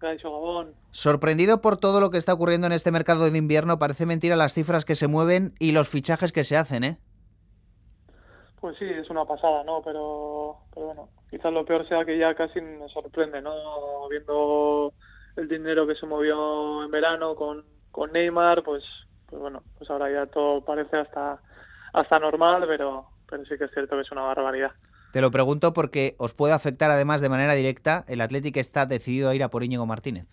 Gaixo Gabón. Sorprendido por todo lo que está ocurriendo en este mercado de invierno, parece mentira las cifras que se mueven y los fichajes que se hacen, ¿eh? Pues sí, es una pasada, ¿no? Pero bueno, quizás lo peor sea que ya casi nos sorprende, ¿no? Viendo el dinero que se movió en verano con Neymar, pues bueno, pues ahora ya todo parece hasta normal, pero sí que es cierto que es una barbaridad. Te lo pregunto porque os puede afectar además de manera directa. El Athletic está decidido a ir a por Íñigo Martínez.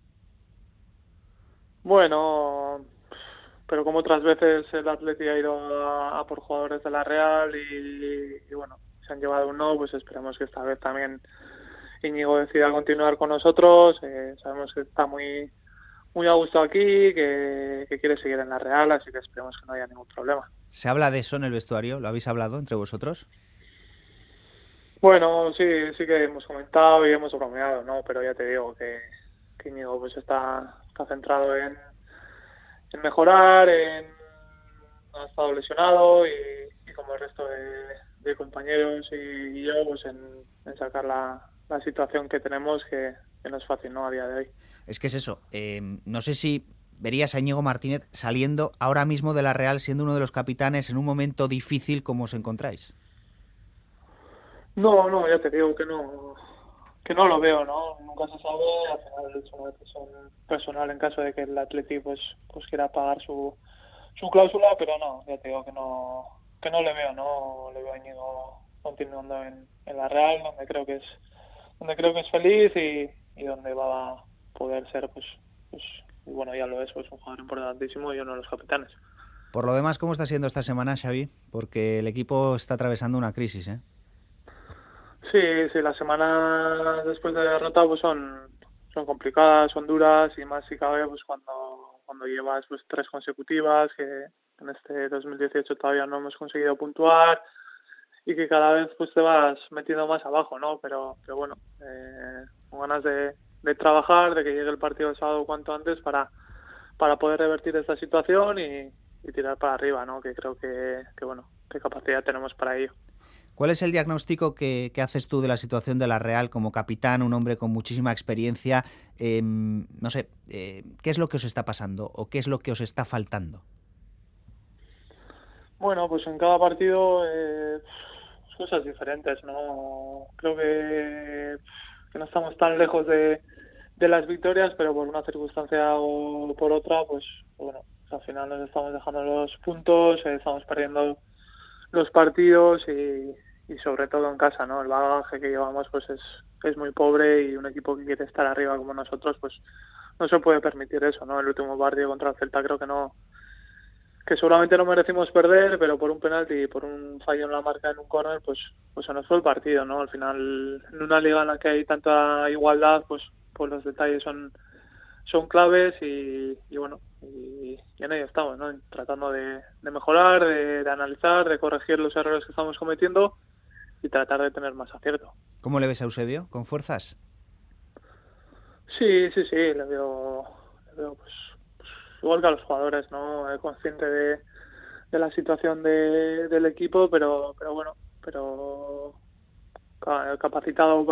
Bueno, pero como otras veces el Atleti ha ido a por jugadores de la Real y bueno, se han llevado un no, pues esperemos que esta vez también Íñigo decida continuar con nosotros. Sabemos que está muy a gusto aquí, que quiere seguir en la Real, así que esperemos que no haya ningún problema. ¿Se habla de eso en el vestuario? ¿Lo habéis hablado entre vosotros? Bueno, sí, sí que hemos comentado y hemos bromeado, ¿no? Pero ya te digo que Íñigo pues está centrado en mejorar, ha estado lesionado y como el resto de compañeros y yo, pues en sacar la situación que tenemos, que no es fácil, ¿no? A día de hoy. Es que es eso. No sé si verías a Íñigo Martínez saliendo ahora mismo de la Real, siendo uno de los capitanes en un momento difícil como os encontráis. No, no, ya te digo que no lo veo, ¿no? Nunca se sabe, al final es una decisión personal en caso de que el Atleti pues quiera pagar su cláusula, pero no, ya te digo que no le veo, ¿no? Le veo a Íñigo continuando en la Real, donde creo que es feliz y donde va a poder ser pues y bueno, ya lo es, pues un jugador importantísimo y uno de los capitanes. Por lo demás, ¿cómo está siendo esta semana, Xavi? Porque el equipo está atravesando una crisis, ¿eh? Sí, sí, las semanas después de la derrota pues son complicadas, son duras y más si cabe pues cuando llevas pues 3 consecutivas, que en este 2018 todavía no hemos conseguido puntuar y que cada vez pues te vas metiendo más abajo, ¿no? Pero bueno, con ganas de trabajar, de que llegue el partido de sábado cuanto antes para poder revertir esta situación y tirar para arriba, ¿no? Que creo que bueno, qué capacidad tenemos para ello. ¿Cuál es el diagnóstico que haces tú de la situación de la Real como capitán, un hombre con muchísima experiencia? No sé, ¿qué es lo que os está pasando o qué es lo que os está faltando? Bueno, pues en cada partido cosas diferentes, ¿no? Creo que no estamos tan lejos de las victorias, pero por una circunstancia o por otra, pues bueno, al final nos estamos dejando los puntos, estamos perdiendo los partidos y sobre todo en casa, ¿no? El bagaje que llevamos pues es muy pobre y un equipo que quiere estar arriba como nosotros, pues no se puede permitir eso, ¿no? El último partido contra el Celta creo que seguramente no merecimos perder, pero por un penalti y por un fallo en la marca en un córner, pues se nos fue el partido, ¿no? Al final, en una liga en la que hay tanta igualdad, pues los detalles son claves y bueno, y en ello estamos, ¿no? Tratando de mejorar, de analizar, de corregir los errores que estamos cometiendo y tratar de tener más acierto. ¿Cómo le ves a Eusebio? ¿Con fuerzas? Sí, sí, sí, le veo pues igual que a los jugadores, ¿no? Consciente de la situación del equipo, pero bueno, pero capacitado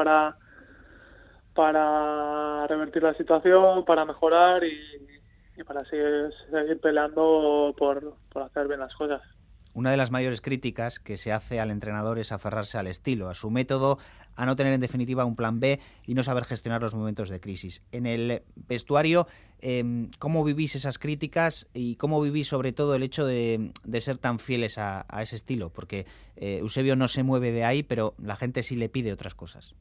para revertir la situación, para mejorar y para seguir peleando por hacer bien las cosas. Una de las mayores críticas que se hace al entrenador es aferrarse al estilo, a su método, a no tener en definitiva un plan B y no saber gestionar los momentos de crisis. En el vestuario, ¿cómo vivís esas críticas y cómo vivís sobre todo el hecho de ser tan fieles a ese estilo? Porque Eusebio no se mueve de ahí, pero la gente sí le pide otras cosas.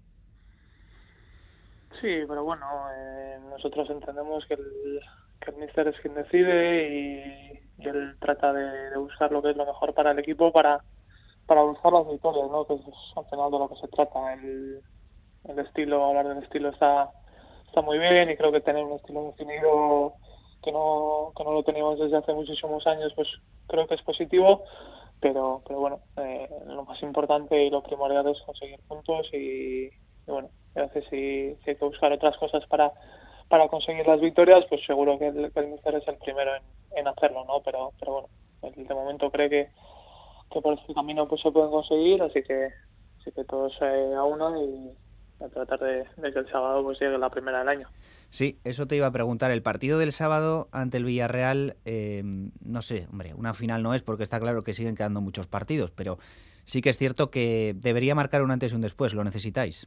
Sí, pero bueno, nosotros entendemos que el míster es quien decide y él trata de buscar lo que es lo mejor para el equipo para buscar las victorias, ¿no? Que es al final de lo que se trata. El estilo, hablar del estilo está muy bien y creo que tener un estilo definido que no lo teníamos desde hace muchísimos años, pues creo que es positivo, pero bueno, lo más importante y lo primordial es conseguir puntos y bueno, a veces si hay que buscar otras cosas para conseguir las victorias, pues seguro que el míster es el primero en hacerlo, ¿no? Pero bueno, él de momento cree que por este camino pues se pueden conseguir, así que todos a una a tratar de que el sábado pues llegue la primera del año. Sí, eso te iba a preguntar. El partido del sábado ante el Villarreal, no sé, hombre, una final no es porque está claro que siguen quedando muchos partidos, pero sí que es cierto que debería marcar un antes y un después. ¿Lo necesitáis?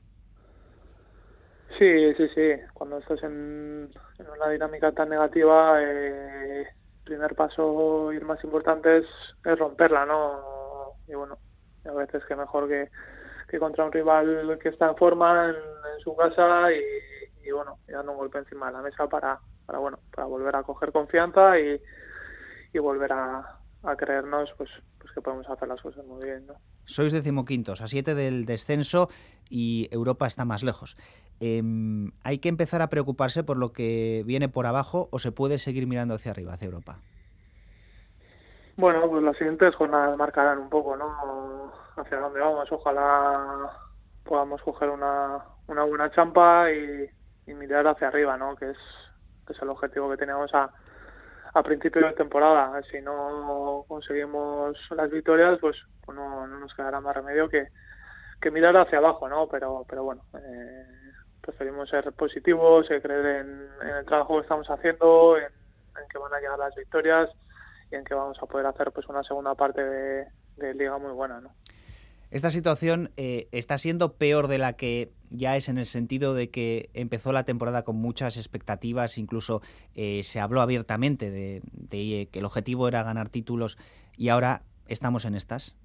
Sí, sí, sí. Cuando estás en una dinámica tan negativa, el primer paso y el más importante es romperla, ¿no? Y bueno, a veces que mejor que contra un rival que está en forma en su casa y bueno, y dando un golpe encima de la mesa para volver a coger confianza y volver a creernos pues que podemos hacer las cosas muy bien, ¿no? Sois decimoquintos, a 7 del descenso y Europa está más lejos. ¿Hay que empezar a preocuparse por lo que viene por abajo o se puede seguir mirando hacia arriba, hacia Europa? Bueno, pues las siguientes jornadas marcarán un poco, ¿no? Hacia dónde vamos. Ojalá podamos coger una buena champa y mirar hacia arriba, ¿no? Que es el objetivo que teníamos a principio de temporada. Si no conseguimos las victorias, pues no nos quedará más remedio que mirar hacia abajo, ¿no? Pero bueno, preferimos ser positivos, creer en el trabajo que estamos haciendo, en que van a llegar las victorias y en que vamos a poder hacer pues una segunda parte de liga muy buena, ¿no? Esta situación está siendo peor de la que ya es en el sentido de que empezó la temporada con muchas expectativas, incluso se habló abiertamente de que el objetivo era ganar títulos y ahora estamos en estas.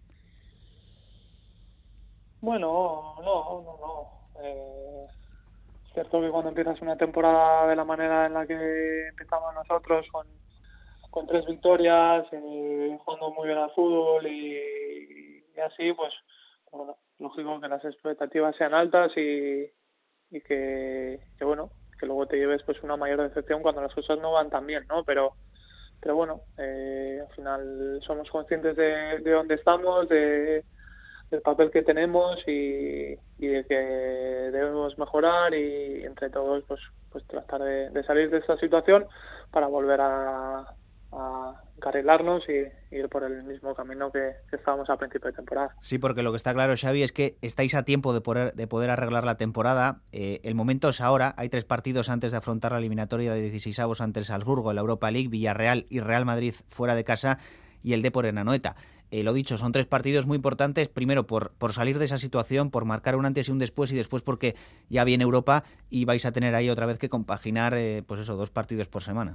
Bueno, no. Es cierto que cuando empiezas una temporada de la manera en la que empezamos nosotros, con 3 victorias, jugando muy bien al fútbol y así, pues bueno, lógico que las expectativas sean altas y que bueno, que luego te lleves pues una mayor decepción cuando las cosas no van tan bien, ¿no? Pero bueno, al final somos conscientes de dónde estamos, del papel que tenemos y de que debemos mejorar y entre todos pues tratar de salir de esta situación para volver a encarrilarnos y ir por el mismo camino que estábamos a principio de temporada. Sí, porque lo que está claro, Xavi, es que estáis a tiempo de poder arreglar la temporada. El momento es ahora. Hay 3 partidos antes de afrontar la eliminatoria de 16avos ante el Salzburgo, la Europa League, Villarreal y Real Madrid fuera de casa y el Depor en Anoeta. Lo dicho, son 3 partidos muy importantes, primero por salir de esa situación, por marcar un antes y un después, y después porque ya viene Europa y vais a tener ahí otra vez que compaginar, pues eso, 2 partidos por semana.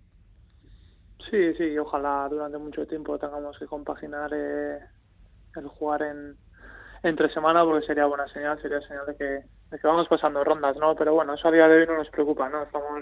Sí, ojalá durante mucho tiempo tengamos que compaginar el jugar entre semana porque sería señal de que vamos pasando rondas, ¿no? Pero bueno, eso a día de hoy no nos preocupa, ¿no? Estamos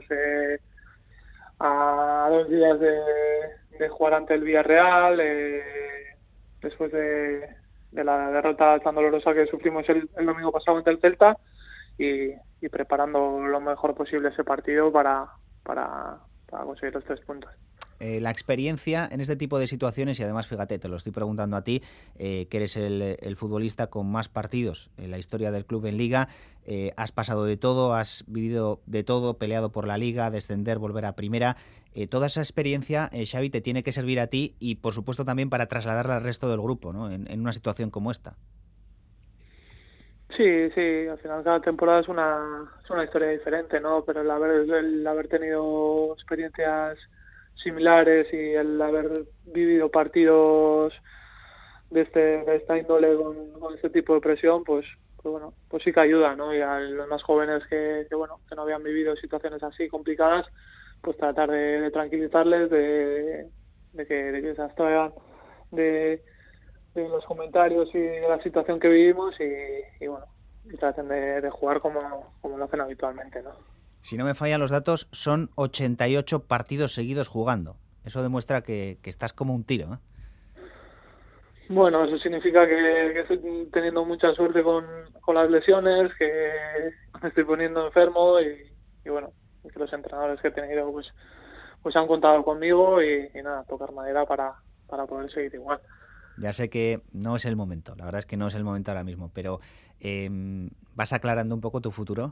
a 2 días de jugar ante el Villarreal, después de la derrota tan dolorosa que sufrimos el domingo pasado ante el Celta y preparando lo mejor posible ese partido para conseguir los 3 puntos. La experiencia en este tipo de situaciones, y además, fíjate, te lo estoy preguntando a ti, que eres el futbolista con más partidos en la historia del club en Liga, has pasado de todo, has vivido de todo, peleado por la Liga, descender, volver a Primera. Toda esa experiencia, Xavi, te tiene que servir a ti y, por supuesto, también para trasladarla al resto del grupo, ¿no? En una situación como esta. Sí, al final cada temporada es una historia diferente, ¿no? Pero el haber tenido experiencias similares y el haber vivido partidos de esta índole con este tipo de presión, pues bueno, pues sí que ayuda, ¿no? Y a los más jóvenes bueno, que no habían vivido situaciones así complicadas, pues tratar de tranquilizarles, de que se abstraigan de los comentarios y de la situación que vivimos y bueno, y traten de jugar como lo hacen habitualmente, ¿no? Si no me fallan los datos, son 88 partidos seguidos jugando. Eso demuestra que estás como un tiro, ¿eh? Bueno, eso significa que estoy teniendo mucha suerte con las lesiones, que me estoy poniendo enfermo y bueno, que los entrenadores que he tenido pues han contado conmigo y nada, tocar madera para poder seguir igual. Ya sé que no es el momento, la verdad es que no es el momento ahora mismo, pero ¿vas aclarando un poco tu futuro?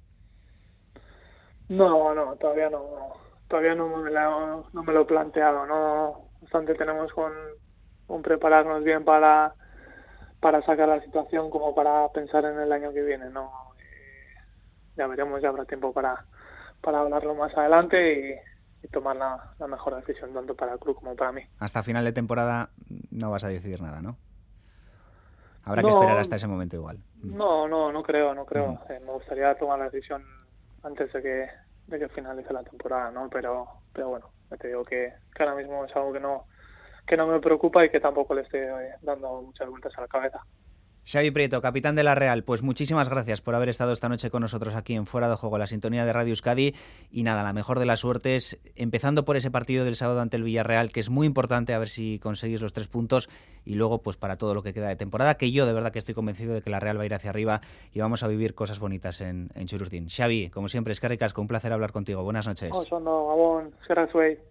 No, todavía no me lo he planteado, no obstante tenemos con prepararnos bien para sacar la situación como para pensar en el año que viene, ¿no? Ya veremos, ya habrá tiempo para hablarlo más adelante y tomar la mejor decisión tanto para el club como para mí. Hasta final de temporada no vas a decidir nada, ¿no? Habrá que esperar No, hasta ese momento igual. no creo. Ujú. Me gustaría tomar la decisión antes de que finalice la temporada, ¿no? Pero bueno, ya te digo que ahora mismo es algo que no me preocupa y que tampoco le estoy dando muchas vueltas a la cabeza. Xavi Prieto, capitán de la Real, pues muchísimas gracias por haber estado esta noche con nosotros aquí en Fuera de Juego, la sintonía de Radio Euskadi. Y nada, la mejor de las suertes, empezando por ese partido del sábado ante el Villarreal, que es muy importante, a ver si conseguís los 3 puntos, y luego pues para todo lo que queda de temporada, que yo de verdad que estoy convencido de que la Real va a ir hacia arriba y vamos a vivir cosas bonitas en Chururdín. Xavi, como siempre, eskerrik asko, un placer hablar contigo. Buenas noches. Oso ondo, Gabon, eskerrak zuei.